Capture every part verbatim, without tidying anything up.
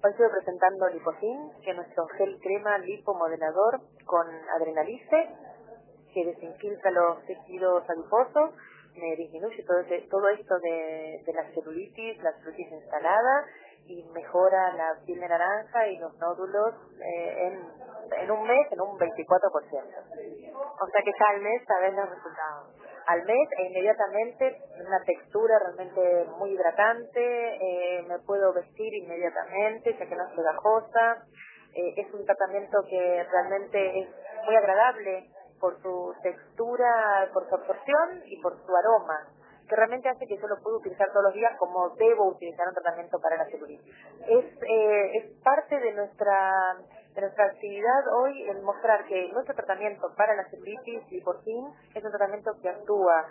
Hoy estoy presentando Liposin, que es nuestro gel crema lipomodelador con adrenalice, que desinfiltra los tejidos adiposos, me disminuye todo, ese- todo esto de, de la celulitis, la celulitis instalada, y mejora la piel de naranja y los nódulos eh, en, en un mes en un veinticuatro por ciento. O sea que ya al mes sabes los resultados. Al mes e inmediatamente una textura realmente muy hidratante, eh, me puedo vestir inmediatamente ya que no es pegajosa, eh, es un tratamiento que realmente es muy agradable por su textura, por su absorción y por su aroma, que realmente hace que yo lo pueda utilizar todos los días como debo utilizar un tratamiento para la celulitis. Es, eh, es parte de nuestra de nuestra actividad hoy el mostrar que nuestro tratamiento para la celulitis Liposin es un tratamiento que actúa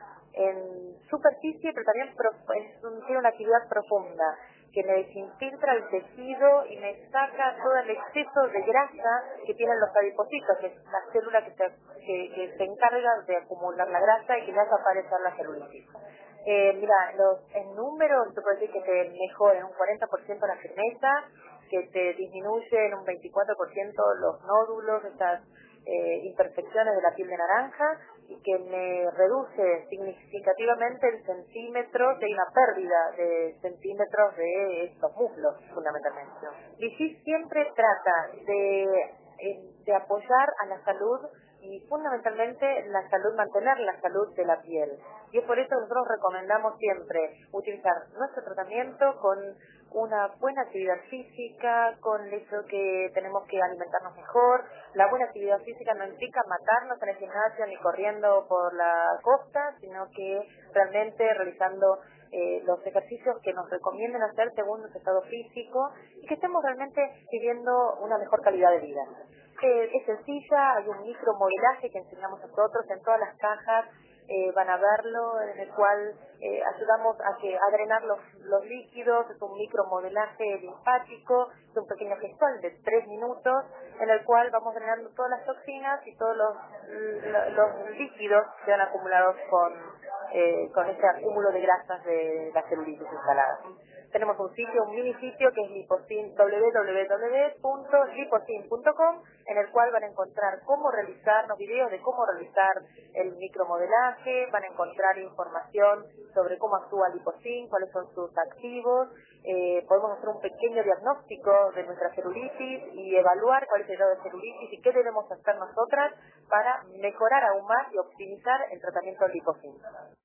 en superficie, pero también pro- es un- tiene una actividad profunda, que me desinfiltra el tejido y me saca todo el exceso de grasa que tienen los adipocitos, que es la célula que se, que, que se encarga de acumular la grasa y que le hace aparecer la celulitis. Eh, mira, los, en números, te puedo decir que te mejora en un cuarenta por ciento la firmeza, que te disminuye en un veinticuatro por ciento los nódulos, estas eh, imperfecciones de la piel de naranja, y que me reduce significativamente el centímetro, que hay una pérdida de centímetros de estos muslos, fundamentalmente. Vichy siempre trata de, eh, de apoyar a la salud y fundamentalmente la salud, mantener la salud de la piel. Y es por eso que nosotros recomendamos siempre utilizar nuestro tratamiento con una buena actividad física, con el hecho que tenemos que alimentarnos mejor. La buena actividad física no implica matarnos en el gimnasio ni corriendo por la costa, sino que realmente realizando eh, los ejercicios que nos recomienden hacer según nuestro estado físico y que estemos realmente viviendo una mejor calidad de vida. Eh, es sencilla, hay un micromodelaje que enseñamos nosotros en todas las cajas, eh, van a verlo, en el cual eh, ayudamos a que a drenar los, los líquidos, es un micromodelaje linfático, es un pequeño gestual de tres minutos, en el cual vamos drenando todas las toxinas y todos los, lo- los líquidos que han acumulados con, eh, con ese acúmulo de grasas de la celulitis instalada. Tenemos un sitio, un mini sitio que es Liposin, w w w punto liposin punto com, en el cual van a encontrar cómo realizar los videos de cómo realizar el micromodelaje, van a encontrar información sobre cómo actúa Liposin, cuáles son sus activos, eh, podemos hacer un pequeño diagnóstico de nuestra celulitis y evaluar cuál es el grado de celulitis y qué debemos hacer nosotras para mejorar aún más y optimizar el tratamiento del Liposin.